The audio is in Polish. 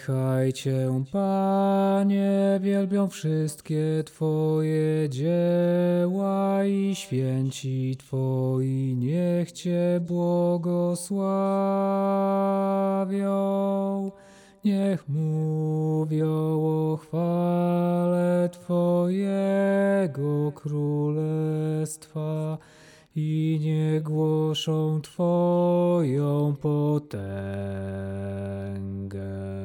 Niechaj Cię, Panie, wielbią wszystkie Twoje dzieła i święci Twoi, niech Cię błogosławią. Niech mówią o chwale Twojego królestwa i niech głoszą Twoją potęgę.